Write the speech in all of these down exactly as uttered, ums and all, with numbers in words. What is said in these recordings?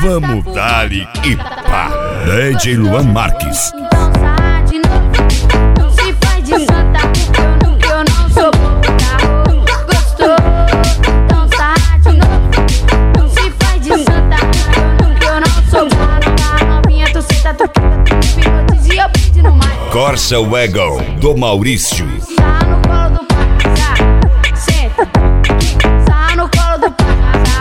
Vamos dar-lhe e pá. D J Luan Marques. Então sai de novo, não se faz de santa, porque eu não sou boba. Gostou? Então sai de novo, não se faz de santa, porque eu não sou boba. Novinha, tu senta, tu quita, tu me hipnotiza e eu pedi no mais. Corsa Waggle, do Maurício. Tá no colo do pai, senta, tá no colo do pai.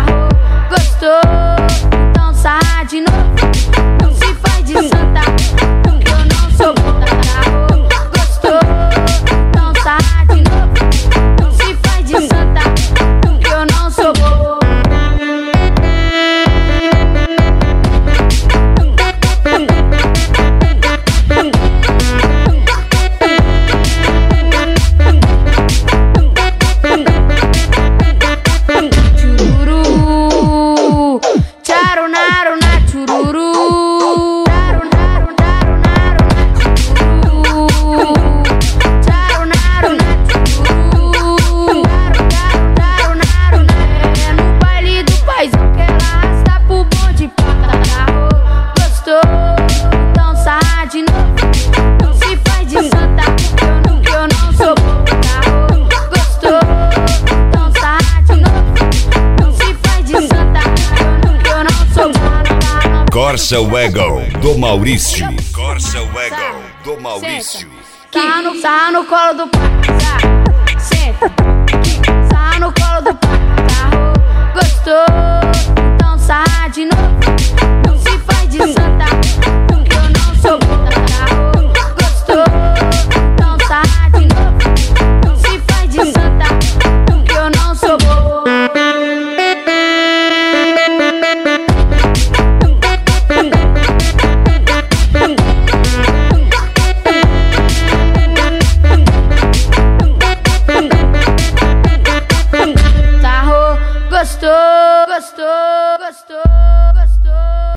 Gostou? Então sai de novo, não se faz de santa, porque eu não sou boba. Gostou? Então sai de novo, não se faz de santa, porque eu não sou boba. Chururu, charu naru na chururu. Charu naru naru naru na chururu. Charu naru na chururu. Charu charu naru na. É no baile do paizão que ela arrasta pro bonde pra carro. Gostou? Então sai de novo, não se faz de santa, porque eu não, eu não sou boba. Gostou? Então sai de novo, não se faz de santa, porque eu não sou boba. Corsa Waggle, do Maurício. Corsa Waggle, do Maurício. Tá no, tá no colo do pai, senta.